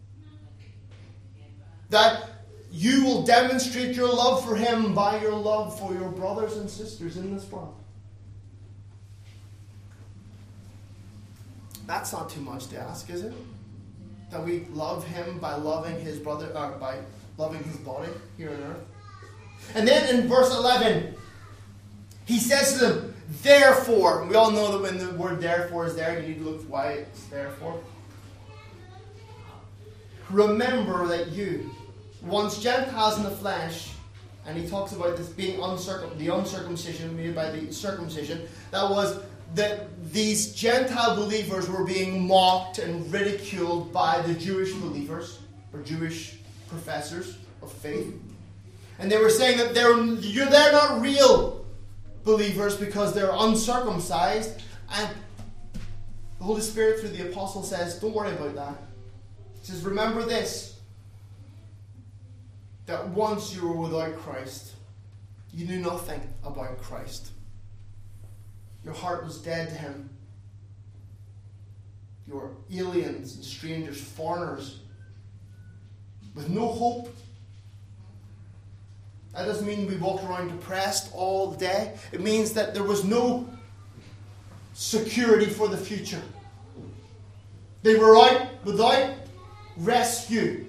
That you will demonstrate your love for Him by your love for your brothers and sisters in this world. That's not too much to ask, is it? That we love Him by loving His brother, or by loving His body here on earth. And then in verse eleven, He says to them, therefore, and we all know that when the word therefore is there, you need to look why it's therefore. Remember that you, once Gentiles in the flesh, and he talks about this being uncircum- the uncircumcision made by the circumcision, that was that these Gentile believers were being mocked and ridiculed by the Jewish believers, or Jewish professors of faith. And they were saying that they're, you're, they're not real believers because they're uncircumcised. And the Holy Spirit through the apostle says, don't worry about that. He says, remember this, that once you were without Christ, you knew nothing about Christ. Your heart was dead to Him. You were aliens and strangers, foreigners, with no hope. That doesn't mean we walked around depressed all day. It means that there was no security for the future. They were out without rescue.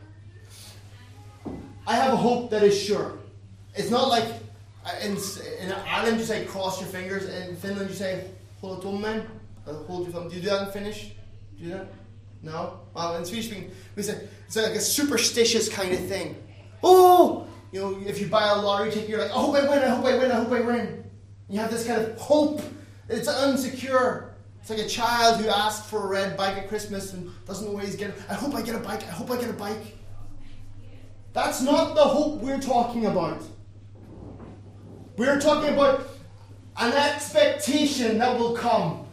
I have a hope that is sure. It's not like in, in Ireland you say cross your fingers. In Finland you say hold it man. Hold your thumb. Do you do that in Finnish? Do you do that? No? Well, in Swedish speaking, we say it's like a superstitious kind of thing. Oh! You know, if you buy a lottery ticket, you're like, I hope I win, I hope I win, I hope I win. You have this kind of hope. It's unsecure. It's like a child who asks for a red bike at Christmas and doesn't know where he's getting. I hope I get a bike. I hope I get a bike. That's not the hope we're talking about. We're talking about an expectation that will come.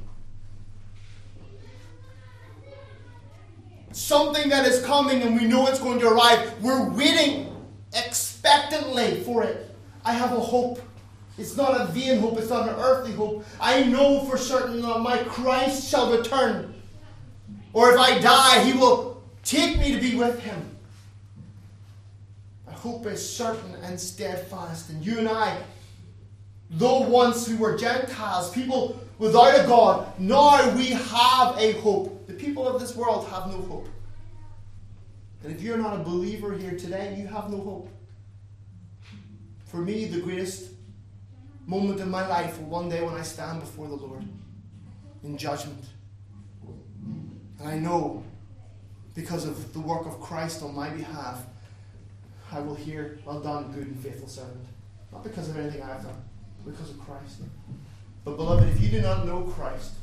Something that is coming and we know it's going to arrive. We're waiting expectantly for it. I have a hope. It's not a vain hope. It's not an earthly hope. I know for certain that my Christ shall return. Or if I die, he will take me to be with him. My hope is certain and steadfast. And you and I, though once we were Gentiles, people without a God, now we have a hope. The people of this world have no hope. And if you're not a believer here today, you have no hope. For me, the greatest moment in my life will one day when I stand before the Lord in judgment. And I know, because of the work of Christ on my behalf, I will hear, well done, good and faithful servant. Not because of anything I've done, but because of Christ. But beloved, if you do not know Christ,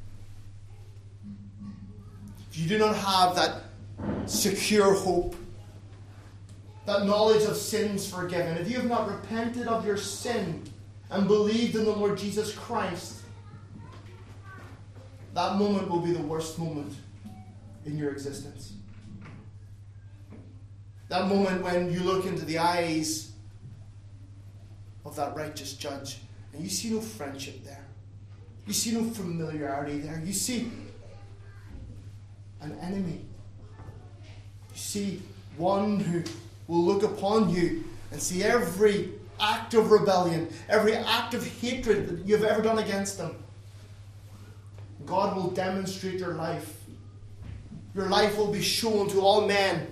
if you do not have that secure hope, that knowledge of sins forgiven, if you have not repented of your sin and believed in the Lord Jesus Christ, that moment will be the worst moment in your existence. That moment when you look into the eyes of that righteous judge and you see no friendship there. You see no familiarity there. You see an enemy. You see one who will look upon you and see every act of rebellion, every act of hatred that you've ever done against them. God will demonstrate your life. Your life will be shown to all men.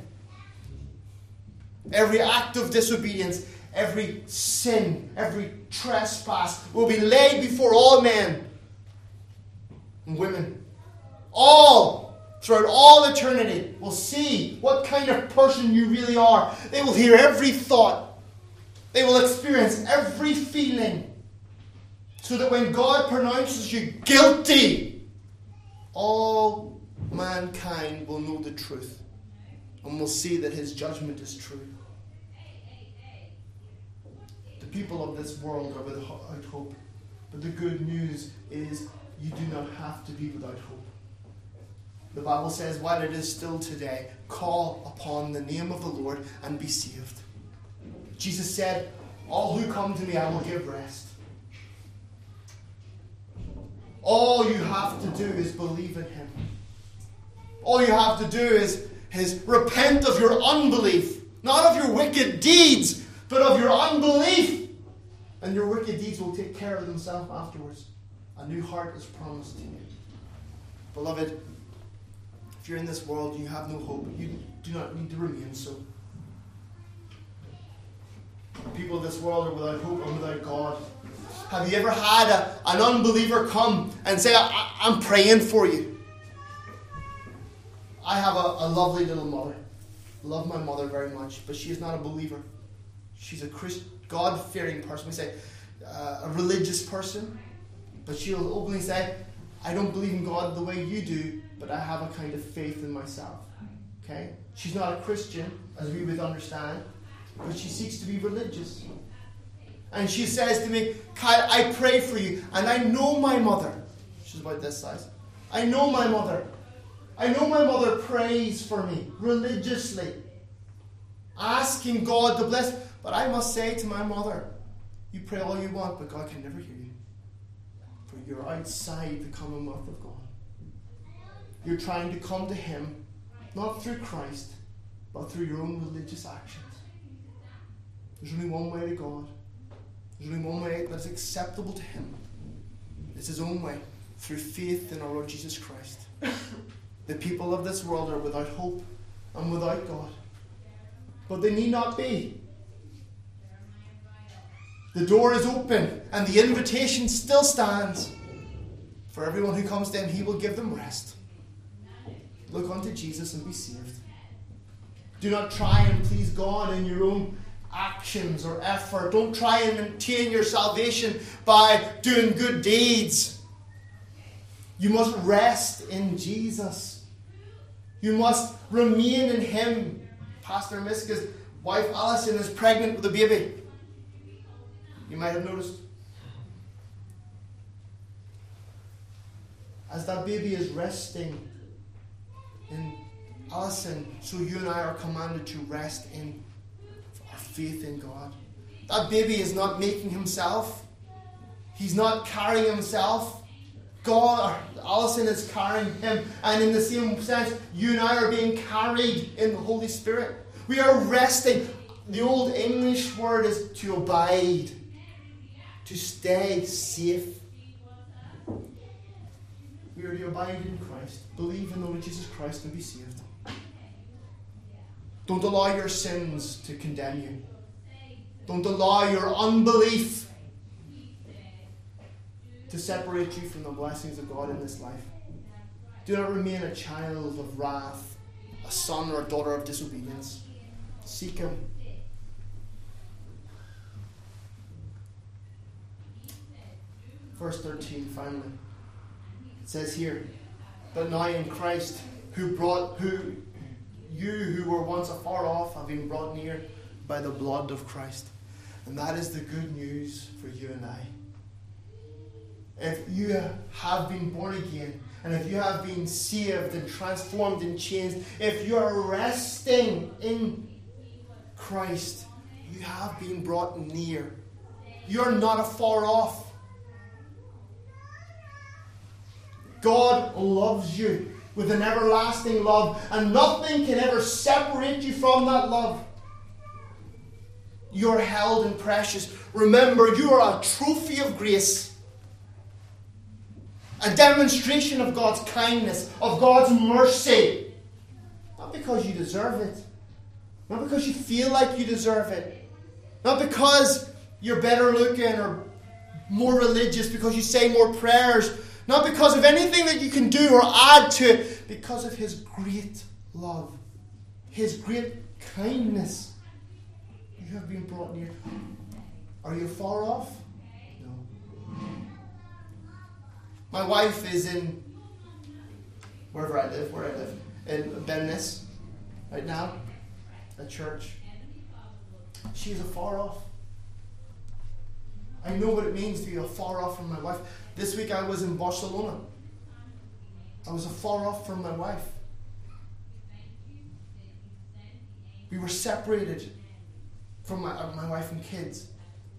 Every act of disobedience, every sin, every trespass will be laid before all men and women. All, throughout all eternity, will see what kind of person you really are. They will hear every thought. They will experience every feeling. So that when God pronounces you guilty, all mankind will know the truth and will see that his judgment is true. The people of this world are without hope, but the good news is you do not have to be without hope. The Bible says, while it is still today, call upon the name of the Lord and be saved. Jesus said, all who come to me I will give rest. All you have to do is believe in him. All you have to do is, is repent of your unbelief. Not of your wicked deeds, but of your unbelief. And your wicked deeds will take care of themselves afterwards. A new heart is promised to you. Beloved, if you're in this world, you have no hope. You do not need to remain so. People of this world are without hope and without God. Have you ever had a, an unbeliever come and say, I, I'm praying for you? I have a, a lovely little mother. I love my mother very much, but she is not a believer. She's a Christ, God-fearing person. We say uh, a religious person, but she'll openly say, I don't believe in God the way you do, but I have a kind of faith in myself. Okay? She's not a Christian, as we would understand, but she seeks to be religious. And she says to me, Kyle, I pray for you, and I know my mother. She's about this size. I know my mother. I know my mother prays for me religiously, asking God to bless. But I must say to my mother, you pray all you want, but God can never hear you. For you're outside the commonwealth of God. You're trying to come to him, not through Christ, but through your own religious actions. There's only one way to God. There's only one way that's acceptable to him. It's his own way, through faith in our Lord Jesus Christ. The people of this world are without hope and without God. But they need not be. The door is open and the invitation still stands. For everyone who comes to him, he will give them rest. Look unto Jesus and be saved. Do not try and please God in your own actions or effort. Don't try and maintain your salvation by doing good deeds. You must rest in Jesus. You must remain in him. Pastor Miska's wife Alison is pregnant with a baby. You might have noticed. As that baby is resting in Alison, so you and I are commanded to rest in our faith in God. That baby is not making himself. He's not carrying himself. God, Alison is carrying him. And in the same sense, you and I are being carried in the Holy Spirit. We are resting. The old English word is to abide. To stay safe. We are to abide in Christ. Believe in the Lord Jesus Christ and be saved. Don't allow your sins to condemn you. Don't allow your unbelief to separate you from the blessings of God in this life. Do not remain a child of wrath, a son or a daughter of disobedience. Seek him. Verse thirteen, finally. It says here, but now in Christ, who brought, who you who were once afar off have been brought near by the blood of Christ. And that is the good news for you and I. If you have been born again, and if you have been saved and transformed and changed, if you are resting in Christ, you have been brought near. You're not afar off. God loves you with an everlasting love, and nothing can ever separate you from that love. You're held and precious. Remember, you are a trophy of grace. A demonstration of God's kindness, of God's mercy. Not because you deserve it. Not because you feel like you deserve it. Not because you're better looking or more religious, because you say more prayers. Not because of anything that you can do or add to it. Because of his great love. His great kindness. You have been brought near. Are you far off? No. My wife is in wherever I live, where I live, in Bennis right now, at church. She is afar off. I know what it means to be afar off from my wife. This week I was in Barcelona. I was afar off from my wife. We were separated from my, uh, my wife and kids.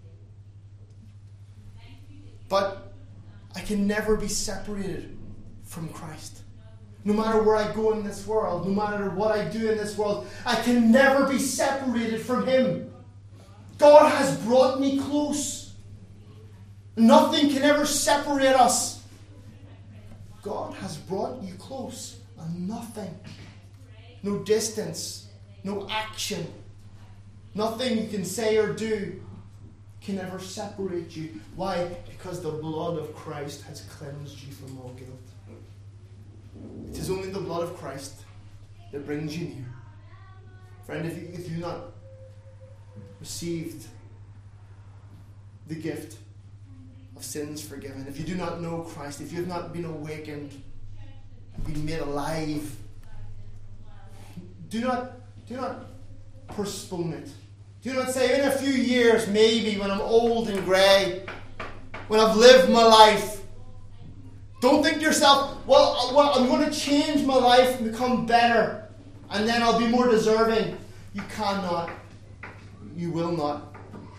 But I can never be separated from Christ. No matter where I go in this world, no matter what I do in this world, I can never be separated from him. God has brought me close. Nothing can ever separate us. God has brought you close, and nothing, no distance, no action, nothing you can say or do can ever separate you. Why? Because the blood of Christ has cleansed you from all guilt. It is only the blood of Christ that brings you near. Friend, if you, if you've not received the gift of sins forgiven, if you do not know Christ, if you have not been awakened, been made alive, do not, do not postpone it. Do not say, in a few years, maybe, when I'm old and grey, when I've lived my life. Don't think to yourself, well, well, I'm going to change my life and become better, and then I'll be more deserving. You cannot. You will not.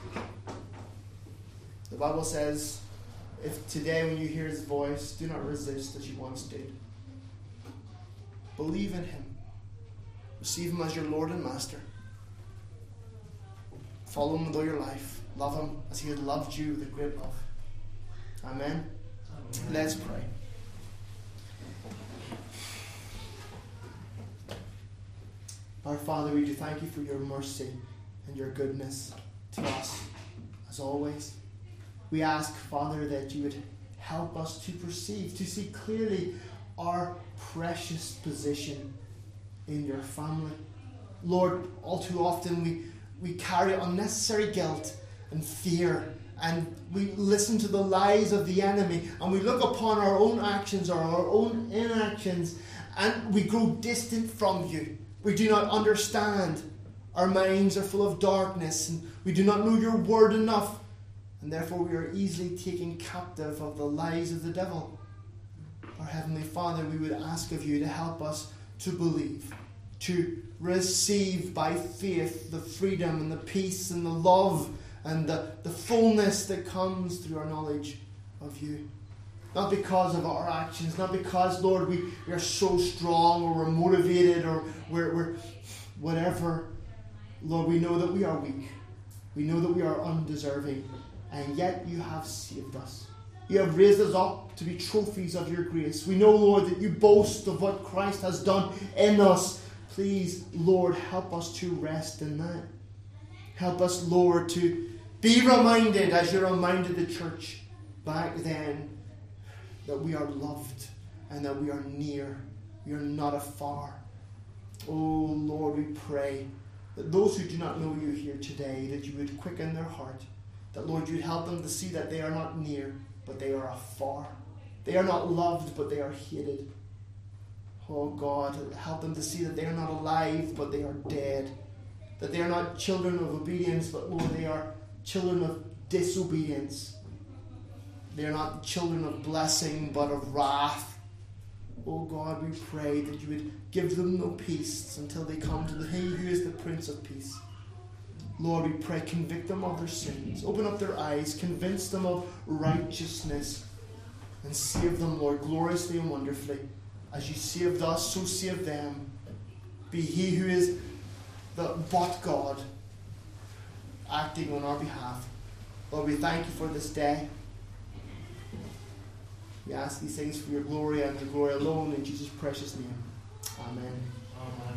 The Bible says, if today when you hear his voice, do not resist as you once did. Believe in him. Receive him as your Lord and Master. Follow him with all your life. Love him as he has loved you with a great love. Amen. Let's pray. Our Father, we do thank you for your mercy and your goodness to us, as always. We ask, Father, that you would help us to perceive, to see clearly our precious position in your family. Lord, all too often we, we carry unnecessary guilt and fear, and we listen to the lies of the enemy, and we look upon our own actions or our own inactions, and we grow distant from you. We do not understand. Our minds are full of darkness, and we do not know your word enough, and therefore we are easily taken captive of the lies of the devil. Our Heavenly Father, we would ask of you to help us to believe, to receive by faith the freedom and the peace and the love and the, the fullness that comes through our knowledge of you. Not because of our actions, not because, Lord, we, we are so strong or we're motivated or we're, we're whatever. Lord, we know that we are weak. We know that we are undeserving. And yet you have saved us. You have raised us up to be trophies of your grace. We know, Lord, that you boast of what Christ has done in us. Please, Lord, help us to rest in that. Help us, Lord, to be reminded, as you reminded the church back then, that we are loved and that we are near. We are not afar. Oh, Lord, we pray that those who do not know you here today, that you would quicken their heart. That, Lord, you would help them to see that they are not near, but they are afar. They are not loved, but they are hated. Oh, God, help them to see that they are not alive, but they are dead. That they are not children of obedience, but, Lord, they are children of disobedience. They are not children of blessing, but of wrath. Oh, God, we pray that you would give them no peace until they come to the He who is the Prince of Peace. Lord, we pray, convict them of their sins. Open up their eyes, convince them of righteousness, and save them, Lord, gloriously and wonderfully. As you saved us, so save them. Be He who is the but God acting on our behalf. Lord, we thank you for this day. We ask these things for your glory and your glory alone, in Jesus' precious name. Amen. Amen.